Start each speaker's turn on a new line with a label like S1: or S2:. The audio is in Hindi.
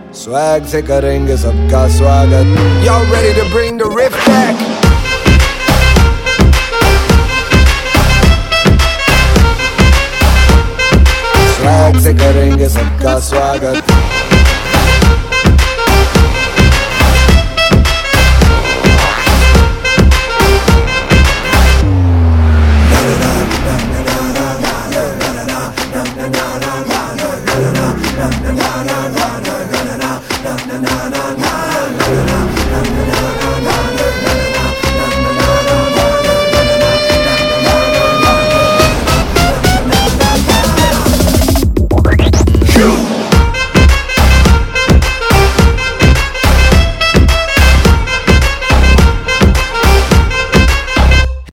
S1: स्वैग से करेंगे सबका स्वागत. Y'all ready to bring the riff back? Swag से करेंगे सबका स्वागत. Na na na na na na na na na na na na na.